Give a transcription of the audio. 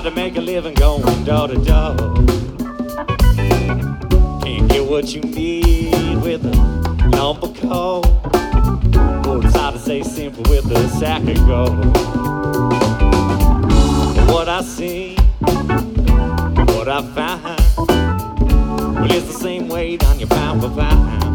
to make a living going door to door. Can't get what you need with a lump of coal. Oh, it's hard to say simple with a sack of gold. But what I see, what I find, well, it's the same weight on your pound for pound.